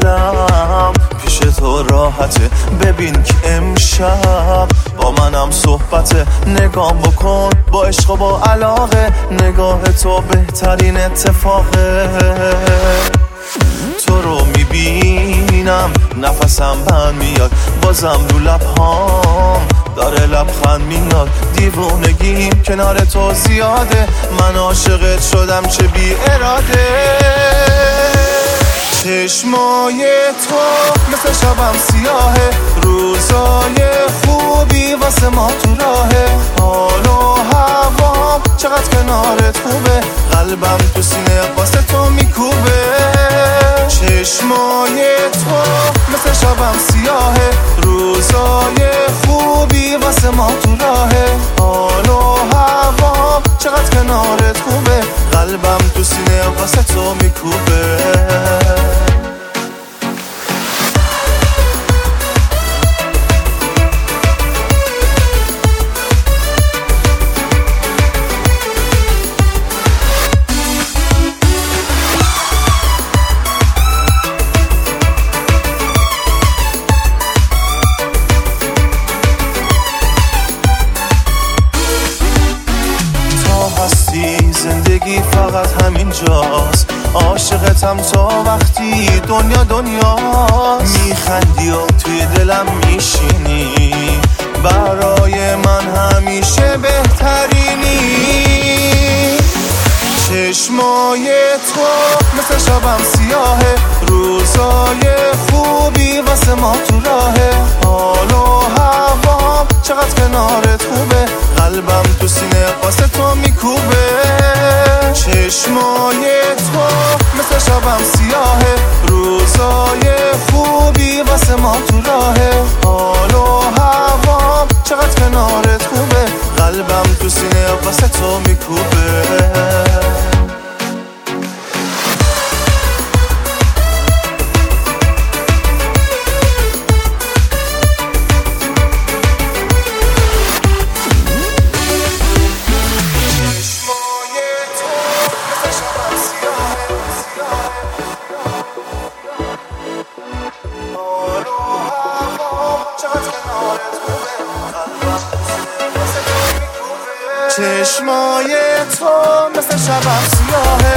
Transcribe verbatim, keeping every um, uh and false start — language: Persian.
دلم پیش تو راحته. ببین که امشب با منم صحبته. نگام بکن با عشق و با علاقه، نگاه تو بهترین اتفاقه. تو رو میبینم نفسم بند میاد، بازم رو لبهام داره لبخند میاد. دیوونگیم کنار تو زیاده، من عاشقت شدم چه بی اراده. چشمای تو مثل شبم سیاهه، روزای خوبی واسه ما تو راهه. حال و هوام چقدر کنارت خوبه، قلبم تو سینه واسه تو میکوبه. چشمای تو مثل شبم سیاهه، روزای خوبی واسه ما تو راهه. حال و هوام چقدر کنارت خوبه، قلبم تو سینه واسه تو میکوبه. زندگی فقط همین جاست، عاشقتم تا وقتی دنیا دنیاست. میخندی و توی دلم میشینی، برای من همیشه بهترینی. چشمای تو مثل شبم سیاهه، روزای خوبی واسه ما تو راهه. حال و هوام چقدر کنارت خوبه، قلبم تو سینه واسه تو میکوبه. چشمای تو مثل شبم سیاهه، روزای خوبی واسه ما تو راهه. حال و هوام چقدر کنارت خوبه، قلبم تو سینه واسه تو میکوبه. چشمای تو مثل شبم سیاهه،